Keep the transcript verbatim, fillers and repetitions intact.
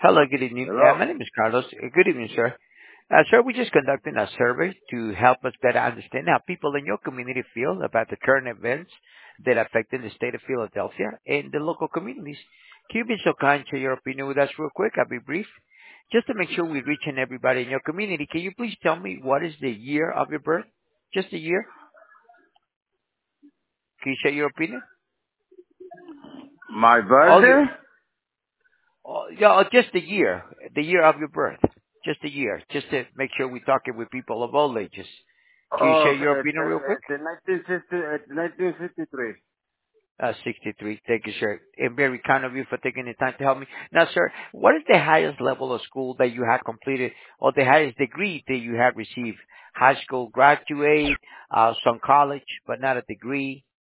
Hello, good evening. Uh, Hello? My name is Carlos. Uh, Good evening, sir. Uh, Sir, we're just conducting a survey to help us better understand how people in your community feel about the current events that affecting the state of Philadelphia and the local communities. Can you be so kind to share your opinion with us real quick? I'll be brief. Just to make sure we're reaching everybody in your community, can you please tell me what is the year of your birth? Just the year? Can you share your opinion? My Oh, you, birthday? oh, yeah, oh, just the year, the year of your birth. Just the year, just to make sure we're talking with people of all ages. Can you Oh, share your okay. It's, opinion real quick? it's nineteen fifty, it's nineteen fifty-three. Uh, sixty-three. Thank you, sir. And very kind of you for taking the time to help me. Now, sir, what is the highest level of school that you have completed or the highest degree that you have received? High school graduate, uh, some college, but not a degree.